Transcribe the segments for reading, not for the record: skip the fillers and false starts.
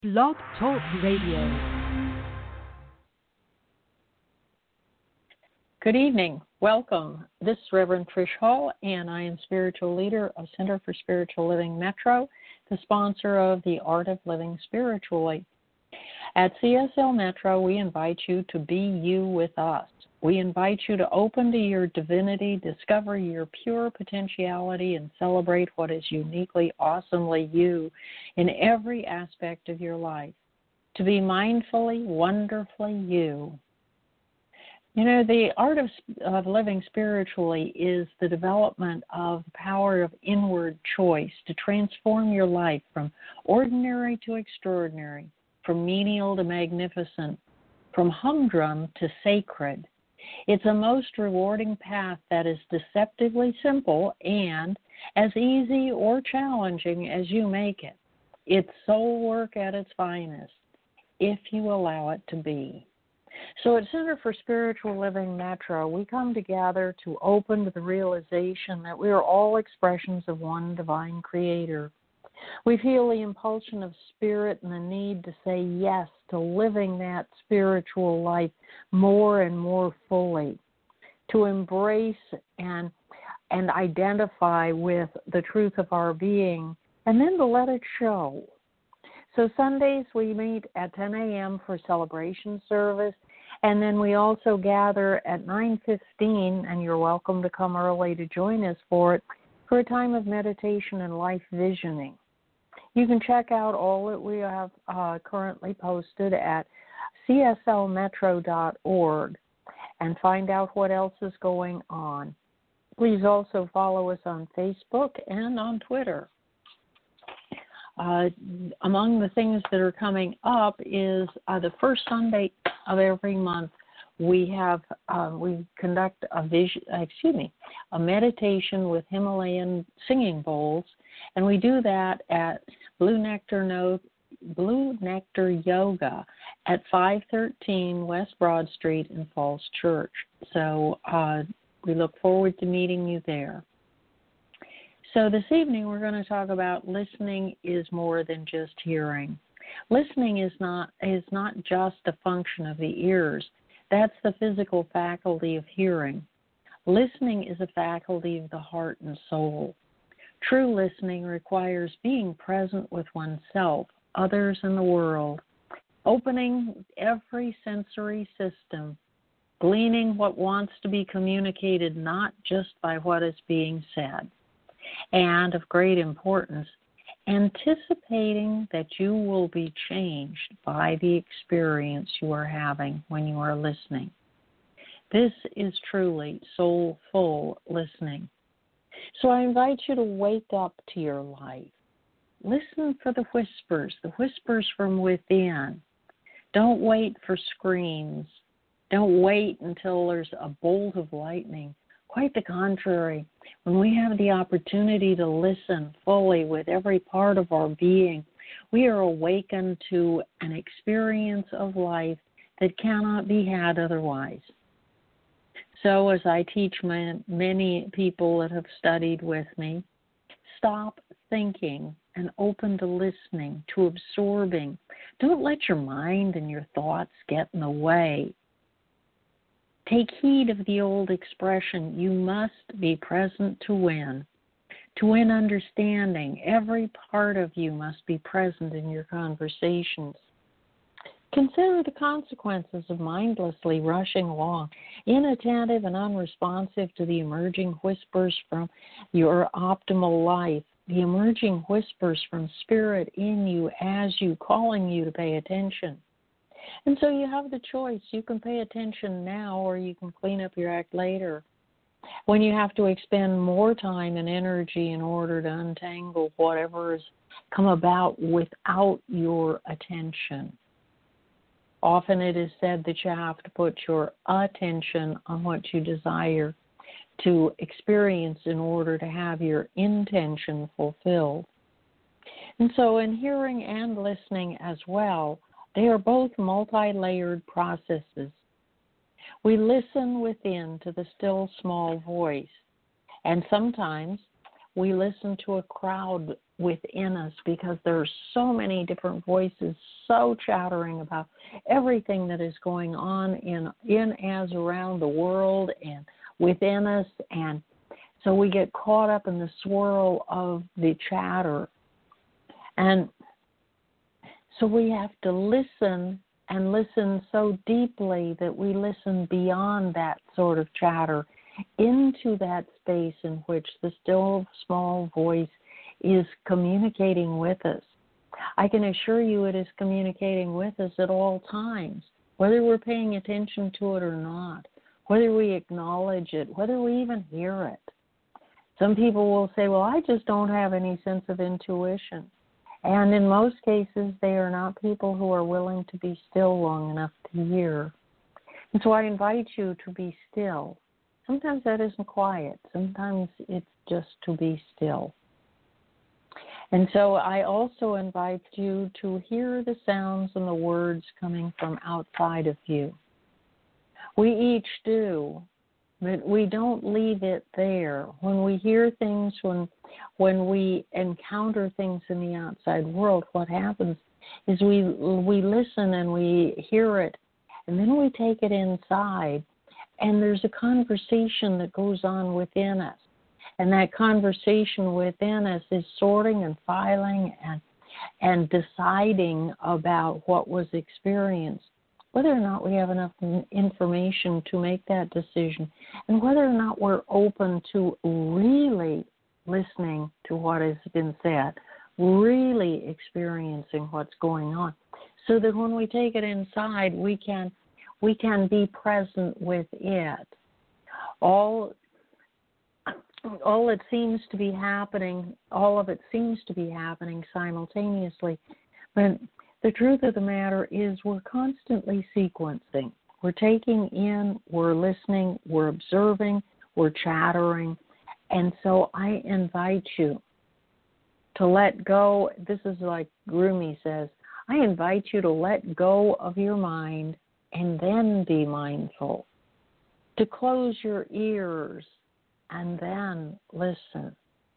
Blog Talk Radio. Good evening. Welcome. This is Reverend Trish Hall, and I am spiritual leader of Center for Spiritual Living Metro, the sponsor of the Art of Living Spiritually. At CSL Metro, we invite you to be you with us. We invite you to open to your divinity, discover your pure potentiality, and celebrate what is uniquely, awesomely you in every aspect of your life. To be mindfully, wonderfully you. You know, the art of living spiritually is the development of the power of inward choice to transform your life from ordinary to extraordinary, from menial to magnificent, from humdrum to sacred. It's a most rewarding path that is deceptively simple and as easy or challenging as you make it. It's soul work at its finest, if you allow it to be. So at Center for Spiritual Living Metro, we come together to open to the realization that we are all expressions of one divine creator. We feel the impulsion of spirit and the need to say yes to living that spiritual life more and more fully, to embrace and identify with the truth of our being, and then to let it show. So Sundays we meet at 10 a.m. for celebration service, and then we also gather at 9:15, and you're welcome to come early to join us for it, for a time of meditation and life visioning. You can check out all that we have currently posted at cslmetro.org and find out what else is going on. Please also follow us on Facebook and on Twitter. Among the things that are coming up is the first Sunday of every month we conduct a meditation with Himalayan singing bowls, and we do that at Blue Nectar Yoga at 513 West Broad Street in Falls Church. So we look forward to meeting you there. So this evening we're going to talk about listening is more than just hearing. Listening is not just a function of the ears. That's the physical faculty of hearing. Listening is a faculty of the heart and soul. True listening requires being present with oneself, others, and the world, opening every sensory system, gleaning what wants to be communicated not just by what is being said. And of great importance, anticipating that you will be changed by the experience you are having when you are listening. This is truly soulful listening. So I invite you to wake up to your life. Listen for the whispers from within. Don't wait for screams. Don't wait until there's a bolt of lightning. Quite the contrary. When we have the opportunity to listen fully with every part of our being, we are awakened to an experience of life that cannot be had otherwise. So as I teach many people that have studied with me, stop thinking and open to listening, to absorbing. Don't let your mind and your thoughts get in the way. Take heed of the old expression, you must be present to win. To win understanding, every part of you must be present in your conversations. Consider the consequences of mindlessly rushing along, inattentive and unresponsive to the emerging whispers from your optimal life, the emerging whispers from spirit in you as you, calling you to pay attention. And so you have the choice. You can pay attention now or you can clean up your act later. When you have to expend more time and energy in order to untangle whatever has come about without your attention. Often it is said that you have to put your attention on what you desire to experience in order to have your intention fulfilled. And so in hearing and listening as well, they are both multi-layered processes. We listen within to the still small voice, and sometimes we listen to a crowd within us, because there are so many different voices so chattering about everything that is going on in as around the world and within us. And so we get caught up in the swirl of the chatter. And so we have to listen, and listen so deeply that we listen beyond that sort of chatter into that space in which the still small voice is communicating with us. I can assure you it is communicating with us at all times, whether we're paying attention to it or not, whether we acknowledge it, whether we even hear it. Some people will say, well, I just don't have any sense of intuition. And in most cases, they are not people who are willing to be still long enough to hear. And so I invite you to be still. Sometimes that isn't quiet. Sometimes it's just to be still. And so I also invite you to hear the sounds and the words coming from outside of you. We each do, but we don't leave it there. When we hear things, when we encounter things in the outside world, what happens is we listen and we hear it, and then we take it inside, and there's a conversation that goes on within us. And that conversation within us is sorting and filing and deciding about what was experienced, whether or not we have enough information to make that decision, and whether or not we're open to really listening to what has been said, really experiencing what's going on, so that when we take it inside, we can be present with it. All it seems to be happening, all of it seems to be happening simultaneously. But the truth of the matter is we're constantly sequencing. We're taking in, we're listening, we're observing, we're chattering. And so I invite you to let go. This is like Rumi says, I invite you to let go of your mind and then be mindful, to close your ears and then listen.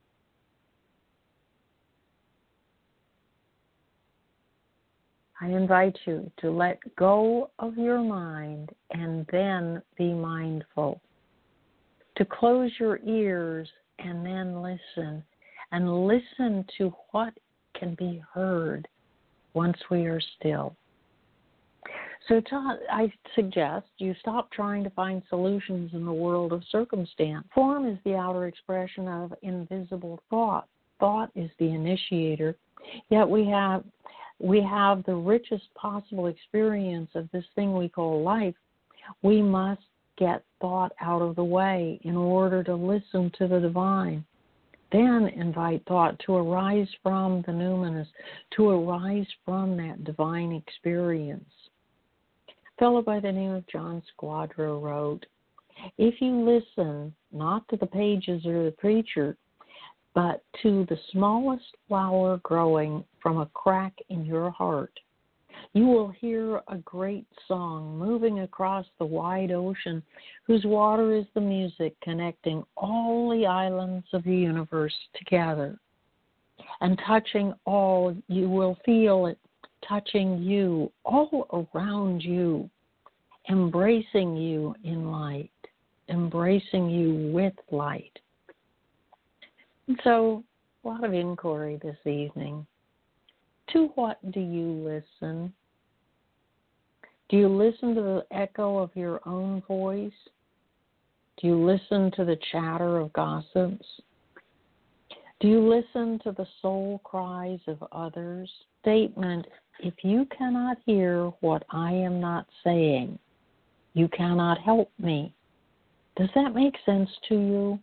I invite you to let go of your mind and then be mindful, to close your ears and then listen to what can be heard once we are still. So I suggest you stop trying to find solutions in the world of circumstance. Form is the outer expression of invisible thought. Thought is the initiator. Yet we have the richest possible experience of this thing we call life. We must get thought out of the way in order to listen to the divine. Then invite thought to arise from the numinous, to arise from that divine experience. A fellow by the name of John Squadro wrote, if you listen not to the pages or the preacher, but to the smallest flower growing from a crack in your heart, you will hear a great song moving across the wide ocean, whose water is the music connecting all the islands of the universe together. And touching all, you will feel it touching you, all around you, embracing you in light, embracing you with light. And so, a lot of inquiry this evening. To what do you listen? Do you listen to the echo of your own voice? Do you listen to the chatter of gossips? Do you listen to the soul cries of others? Statement, if you cannot hear what I am not saying, you cannot help me. Does that make sense to you?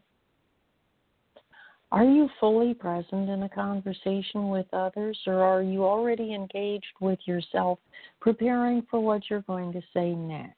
Are you fully present in a conversation with others, or are you already engaged with yourself, preparing for what you're going to say next?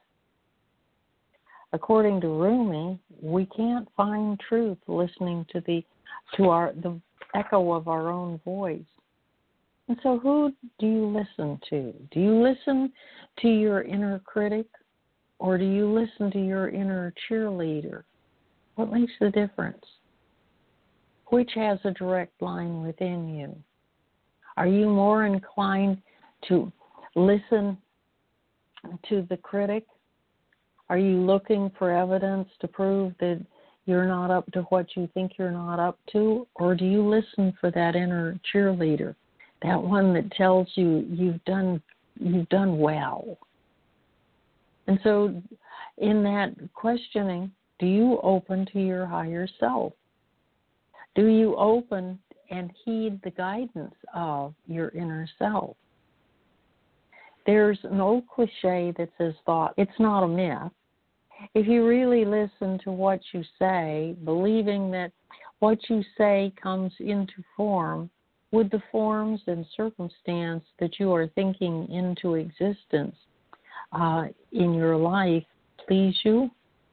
According to Rumi, we can't find truth listening to the echo of our own voice. And so who do you listen to? Do you listen to your inner critic, or do you listen to your inner cheerleader? What makes the difference? Which has a direct line within you? Are you more inclined to listen to the critic? Are you looking for evidence to prove that you're not up to what you think you're not up to? Or do you listen for that inner cheerleader, that one that tells you you've done well? And so in that questioning, do you open to your higher self? Do you open and heed the guidance of your inner self? There's an old cliche that says thought. It's not a myth. If you really listen to what you say, believing that what you say comes into form, would the forms and circumstance that you are thinking into existence in your life please you?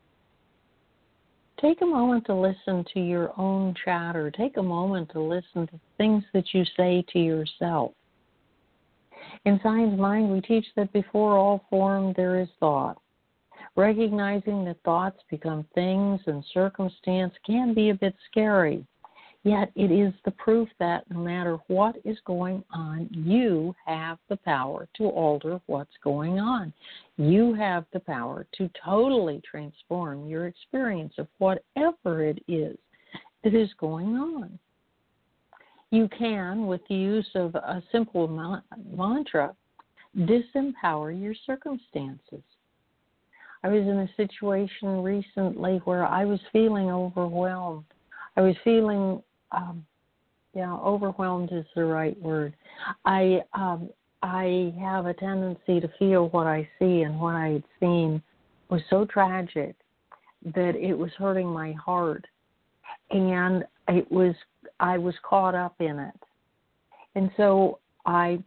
Take a moment to listen to your own chatter. Take a moment to listen to things that you say to yourself. In Science Mind, we teach that before all form there is thought. Recognizing that thoughts become things and circumstance can be a bit scary. Yet it is the proof that no matter what is going on, you have the power to alter what's going on. You have the power to totally transform your experience of whatever it is that is going on. You can, with the use of a simple mantra, disempower your circumstances. I was in a situation recently where I was feeling overwhelmed. I was feeling, overwhelmed is the right word. I have a tendency to feel what I see, and what I had seen was so tragic that it was hurting my heart, and I was caught up in it. And so I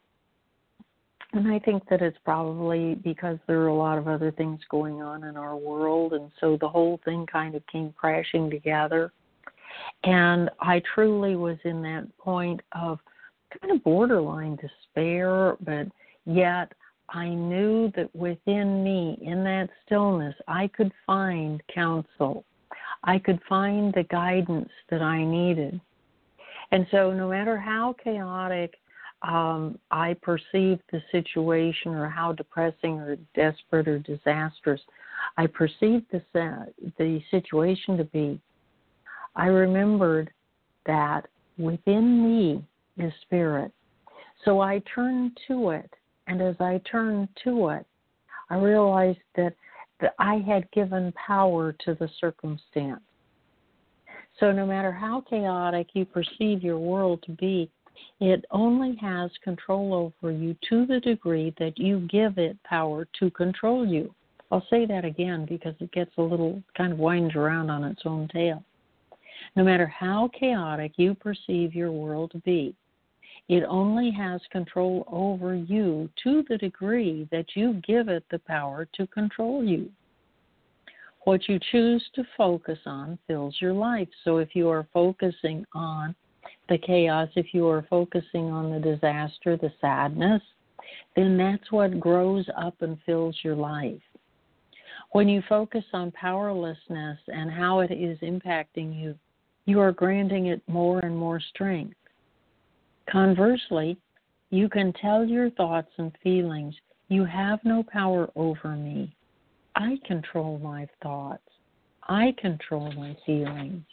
think that it's probably because there are a lot of other things going on in our world, and so the whole thing kind of came crashing together. And I truly was in that point of kind of borderline despair, but yet I knew that within me, in that stillness, I could find counsel. I could find the guidance that I needed. And so no matter how chaotic I perceived the situation, or how depressing or desperate or disastrous I perceived the situation to be, I remembered that within me is spirit. So I turned to it, and as I turned to it, I realized that I had given power to the circumstance. So no matter how chaotic you perceive your world to be, it only has control over you to the degree that you give it power to control you. I'll say that again because it gets a little kind of winds around on its own tail. No matter how chaotic you perceive your world to be, it only has control over you to the degree that you give it the power to control you. What you choose to focus on fills your life. So if you are focusing on the chaos, if you are focusing on the disaster, the sadness, then that's what grows up and fills your life. When you focus on powerlessness and how it is impacting you, you are granting it more and more strength. Conversely, you can tell your thoughts and feelings, you have no power over me. I control my thoughts. I control my feelings.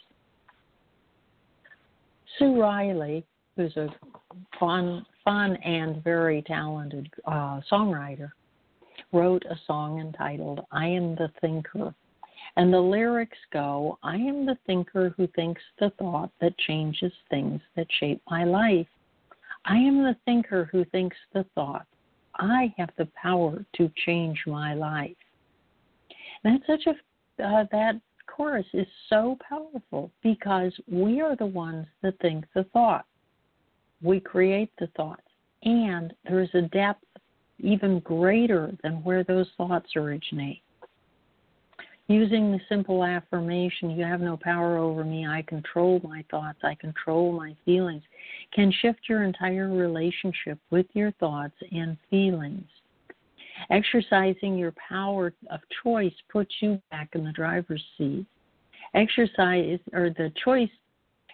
Sue Riley, who's a fun and very talented songwriter, wrote a song entitled, I Am the Thinker. And the lyrics go, I am the thinker who thinks the thought that changes things that shape my life. I am the thinker who thinks the thought. I have the power to change my life. And that chorus is so powerful because we are the ones that think the thought. We create the thoughts, and there is a depth even greater than where those thoughts originate. Using the simple affirmation, you have no power over me, I control my thoughts, I control my feelings, can shift your entire relationship with your thoughts and feelings. Exercising your power of choice puts you back in the driver's seat. The choice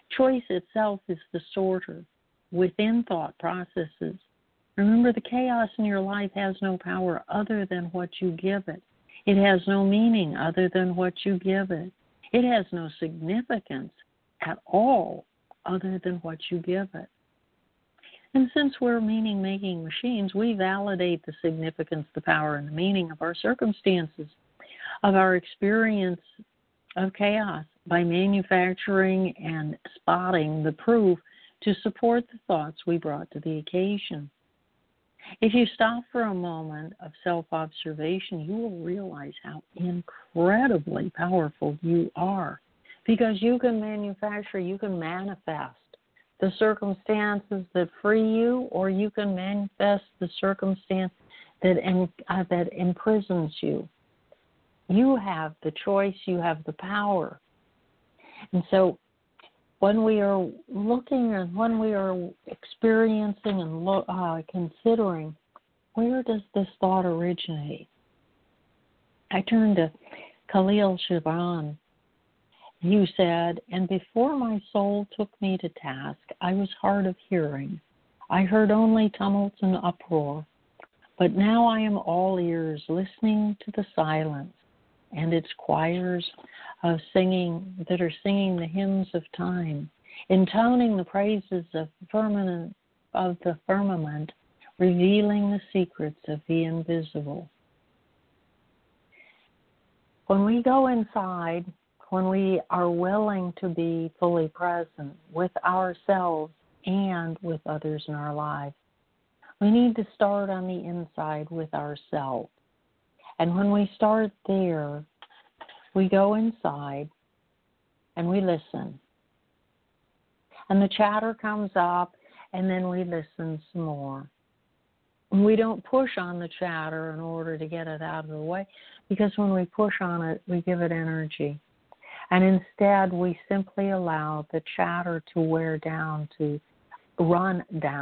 Choice itself is the sorter within thought processes. Remember, the chaos in your life has no power other than what you give it. It has no meaning other than what you give it. It has no significance at all other than what you give it. And since we're meaning-making machines, we validate the significance, the power, and the meaning of our circumstances, of our experience of chaos, by manufacturing and spotting the proof to support the thoughts we brought to the occasion. If you stop for a moment of self-observation, you will realize how incredibly powerful you are, because you can manufacture, you can manifest the circumstances that free you, or you can manifest the circumstance that imprisons you. You have the choice, you have the power. And so when we are looking and when we are experiencing and considering, where does this thought originate? I turned to Khalil Gibran. You said, "And before my soul took me to task, I was hard of hearing. I heard only tumults and uproar. But now I am all ears, listening to the silence and its choirs of singing that are singing the hymns of time, intoning the praises of the firmament, revealing the secrets of the invisible." When we go inside, when we are willing to be fully present with ourselves and with others in our lives, we need to start on the inside with ourselves. And when we start there, we go inside and we listen. And the chatter comes up, and then we listen some more. We don't push on the chatter in order to get it out of the way, because when we push on it, we give it energy. And instead, we simply allow the chatter to wear down, to run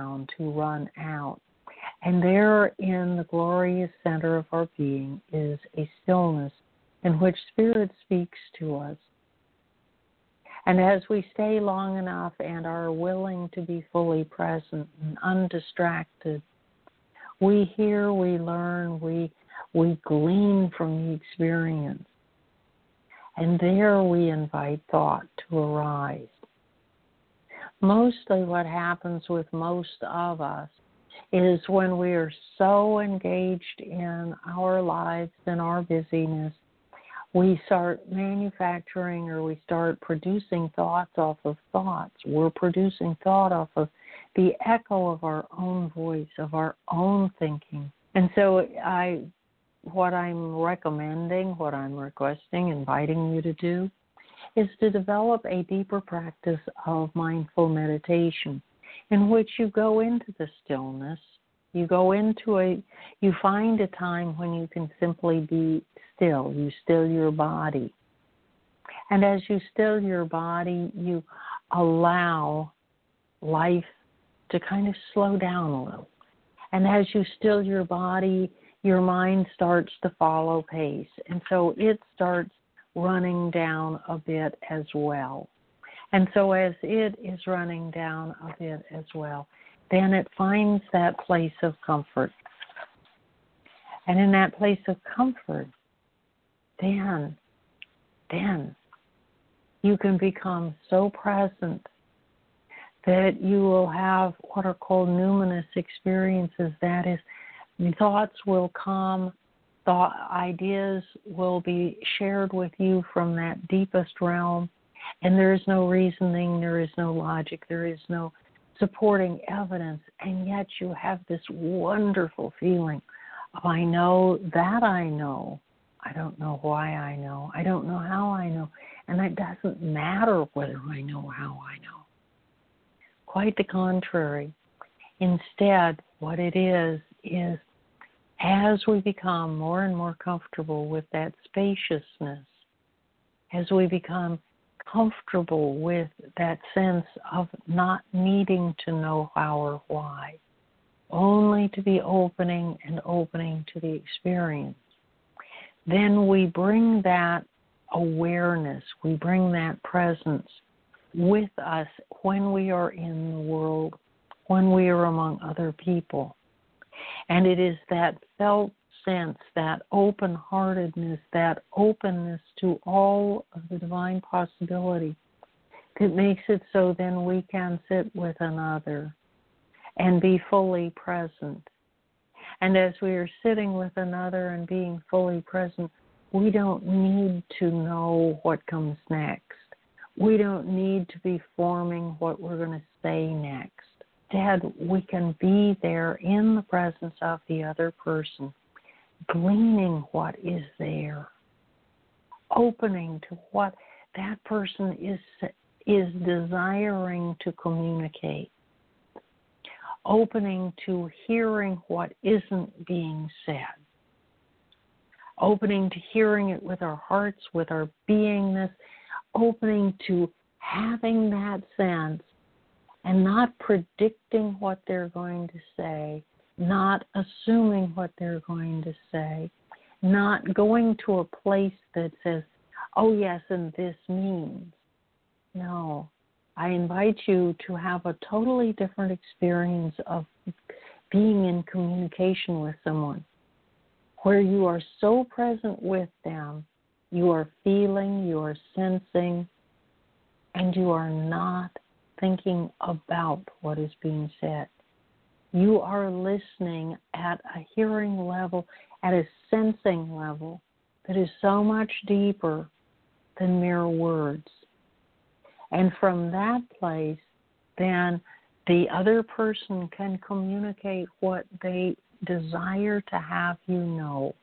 out. And there in the glorious center of our being is a stillness in which Spirit speaks to us. And as we stay long enough and are willing to be fully present and undistracted, we hear, we learn, we glean from the experience. And there we invite thought to arise. Mostly what happens with most of us is when we are so engaged in our lives and our busyness, we start manufacturing or we start producing thoughts off of thoughts. We're producing thought off of the echo of our own voice, of our own thinking. And so what I'm recommending, what I'm requesting, inviting you to do, is to develop a deeper practice of mindful meditation in which you go into the stillness. You find a time when you can simply be still. You still your body. And as you still your body, you allow life to kind of slow down a little. And as you still your body, your mind starts to follow pace. And so it starts running down a bit as well. And so as it is running down a bit as well, then it finds that place of comfort. And in that place of comfort, then you can become so present that you will have what are called numinous experiences. That is, thoughts will come, ideas will be shared with you from that deepest realm, and there is no reasoning, there is no logic, there is no supporting evidence, and yet you have this wonderful feeling of, I know that I know. I don't know why I know. I don't know how I know. And it doesn't matter whether I know how I know. Quite the contrary. Instead, what it is as we become more and more comfortable with that spaciousness, as we become comfortable with that sense of not needing to know how or why, only to be opening to the experience, then we bring that awareness, we bring that presence with us when we are in the world, when we are among other people. And it is that felt sense, that open-heartedness, that openness to all of the divine possibility that makes it so then we can sit with another and be fully present. And as we are sitting with another and being fully present, we don't need to know what comes next. We don't need to be forming what we're going to say next. Instead, we can be there in the presence of the other person, gleaning what is there, opening to what that person is desiring to communicate, opening to hearing what isn't being said, opening to hearing it with our hearts, with our beingness, opening to having that sense and not predicting what they're going to say, not assuming what they're going to say, not going to a place that says, oh yes, and this means. No, I invite you to have a totally different experience of being in communication with someone, where you are so present with them, you are feeling, you are sensing, and you are not thinking about what is being said. You are listening at a hearing level, at a sensing level that is so much deeper than mere words. And from that place, then the other person can communicate what they desire to have you know.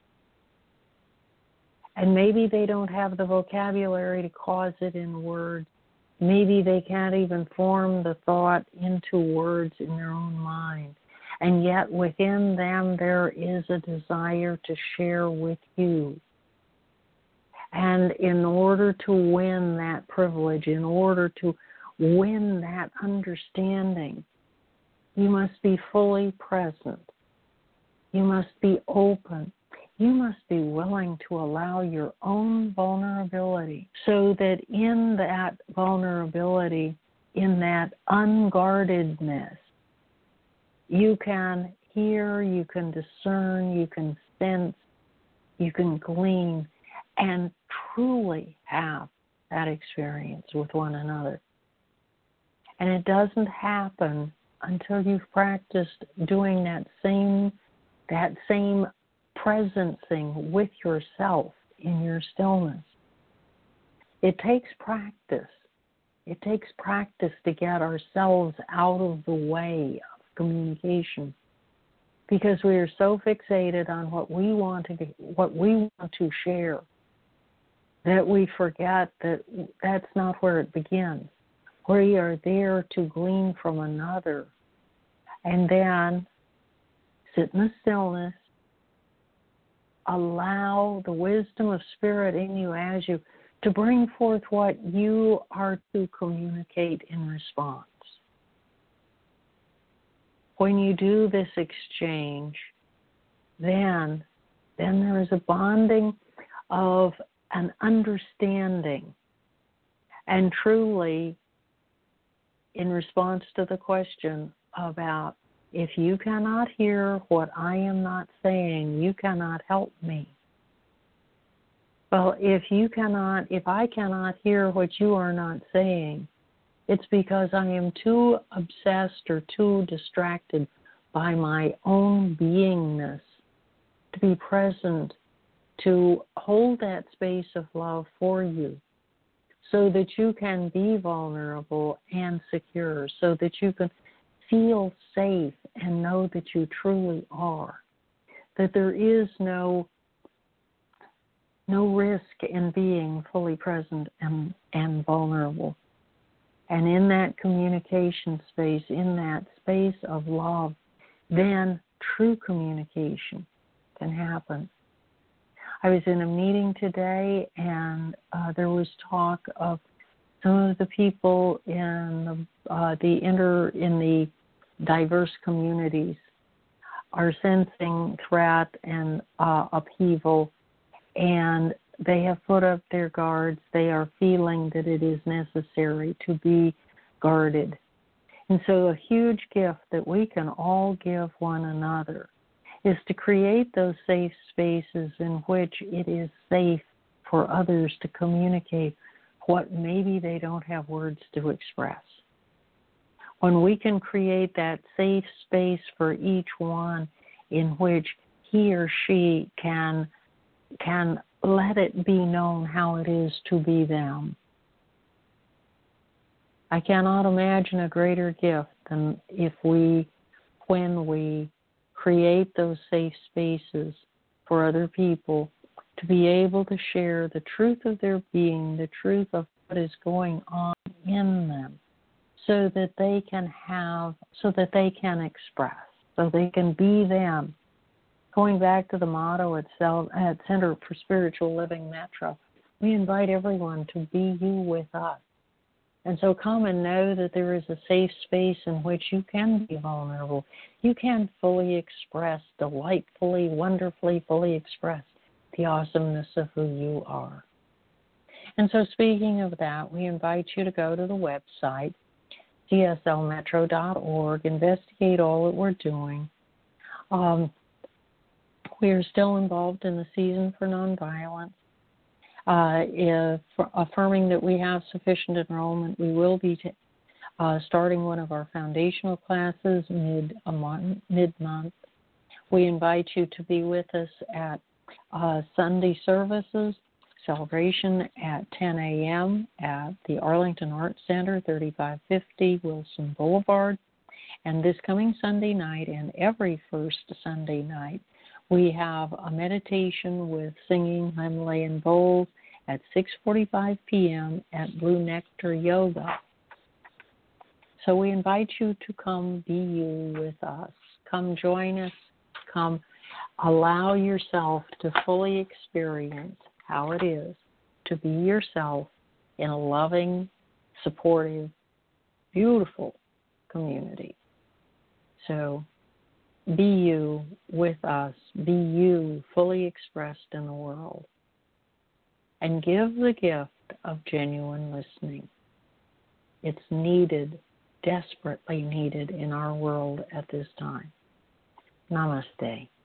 And maybe they don't have the vocabulary to cause it in words. Maybe they can't even form the thought into words in their own mind. And yet within them there is a desire to share with you. And in order to win that privilege, in order to win that understanding, you must be fully present. You must be open. You must be willing to allow your own vulnerability so that in that vulnerability, in that unguardedness, you can hear, you can discern, you can sense, you can glean, and truly have that experience with one another. And it doesn't happen until you've practiced doing that same presencing with yourself in your stillness. It takes practice. It takes practice to get ourselves out of the way of communication, because we are so fixated on what we want to share that we forget that that's not where it begins. We are there to glean from another, and then sit in the stillness. Allow the wisdom of Spirit in you as you to bring forth what you are to communicate in response. When you do this exchange, then there is a bonding of an understanding. And truly, in response to the question about if you cannot hear what I am not saying, you cannot help me. Well, if I cannot hear what you are not saying, it's because I am too obsessed or too distracted by my own beingness to be present, to hold that space of love for you so that you can be vulnerable and secure, so that you can feel safe and know that you truly are, that there is no risk in being fully present and vulnerable. And in that communication space, in that space of love, then true communication can happen. I was in a meeting today, and there was talk of some of the people in the diverse communities are sensing threat and upheaval, and they have put up their guards. They are feeling that it is necessary to be guarded. And so a huge gift that we can all give one another is to create those safe spaces in which it is safe for others to communicate what maybe they don't have words to express. When we can create that safe space for each one in which he or she can let it be known how it is to be them. I cannot imagine a greater gift than when we create those safe spaces for other people to be able to share the truth of their being, the truth of what is going on in them, so that they can express, so they can be them. Going back to the motto at Center for Spiritual Living Metro, we invite everyone to be you with us. And so come and know that there is a safe space in which you can be vulnerable. You can fully express, delightfully, wonderfully, fully express the awesomeness of who you are. And so speaking of that, we invite you to go to the website, cslmetro.org, investigate all that we're doing. We are still involved in the Season for Nonviolence. Affirming that we have sufficient enrollment, we will be starting one of our foundational classes mid-month. We invite you to be with us at Sunday services, celebration at 10 a.m. at the Arlington Arts Center, 3550 Wilson Boulevard. And this coming Sunday night and every first Sunday night, we have a meditation with singing Himalayan bowls at 6:45 p.m. at Blue Nectar Yoga. So we invite you to come be you with us. Come join us. Come allow yourself to fully experience how it is to be yourself in a loving, supportive, beautiful community. So be you with us. Be you fully expressed in the world. And give the gift of genuine listening. It's needed, desperately needed in our world at this time. Namaste.